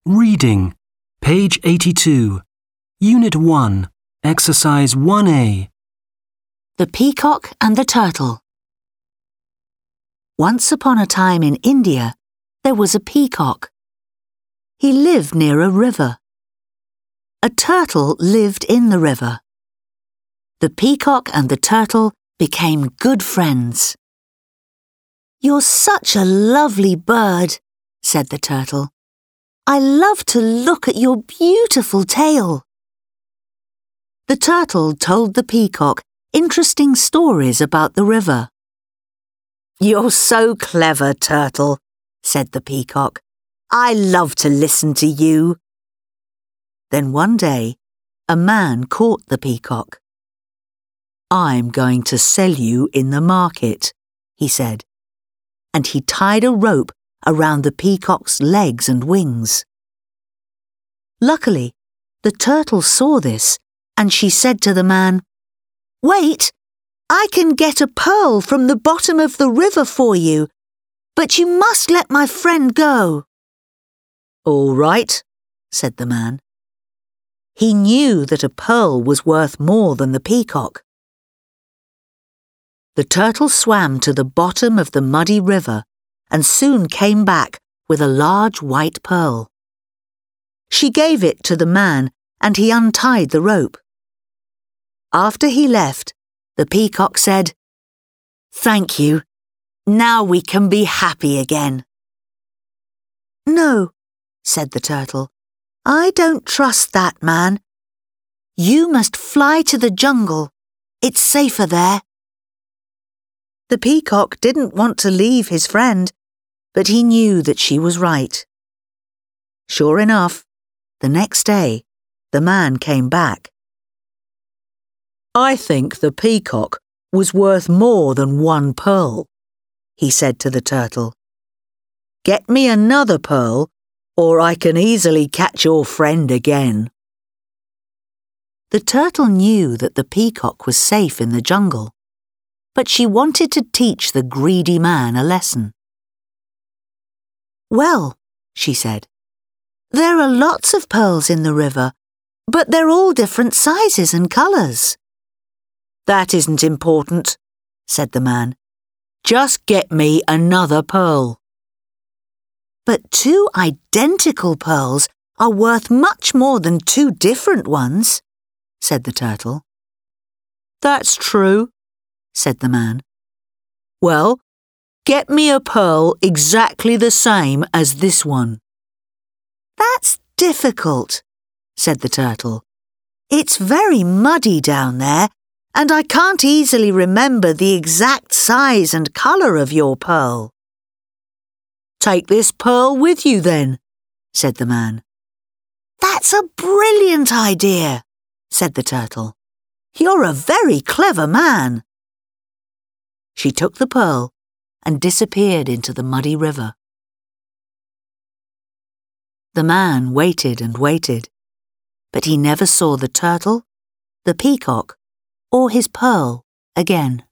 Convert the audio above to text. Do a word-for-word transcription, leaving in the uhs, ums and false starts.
Reading, page eighty-two, Unit one, Exercise one A. The Peacock and the Turtle. Once upon a time in India, there was a peacock. He lived near a river. A turtle lived in the river. The peacock and the turtle became good friends. "You're such a lovely bird," said the turtle. "I love to look at your beautiful tail." The turtle told the peacock interesting stories about the river. "You're so clever, Turtle," said the peacock. "I love to listen to you." Then one day, a man caught the peacock. "I'm going to sell you in the market," he said, and he tied a rope around the peacock's legs and wings. Luckily, the turtle saw this, and she said to the man, "Wait, I can get a pearl from the bottom of the river for you, but you must let my friend go." "All right," said the man. He knew that a pearl was worth more than the peacock. The turtle swam to the bottom of the muddy river and soon came back with a large white pearl. She gave it to the man and he untied the rope. After he left, the peacock said, "Thank you. Now we can be happy again." "No," said the turtle. "I don't trust that man. You must fly to the jungle. It's safer there." The peacock didn't want to leave his friend, but he knew that she was right. Sure enough, the next day, the man came back. "I think the peacock was worth more than one pearl," he said to the turtle. "Get me another pearl, or I can easily catch your friend again." The turtle knew that the peacock was safe in the jungle, but she wanted to teach the greedy man a lesson. "Well," she said, "there are lots of pearls in the river, but they're all different sizes and colours." "That isn't important," said the man. "Just get me another pearl." "But two identical pearls are worth much more than two different ones," said the turtle. "That's true," said the man. "Well, get me a pearl exactly the same as this one." "That's difficult," said the turtle. "It's very muddy down there, and I can't easily remember the exact size and colour of your pearl." "Take this pearl with you then," said the man. "That's a brilliant idea," said the turtle. "You're a very clever man." She took the pearl and disappeared into the muddy river. The man waited and waited, but he never saw the turtle, the peacock, or his pearl again.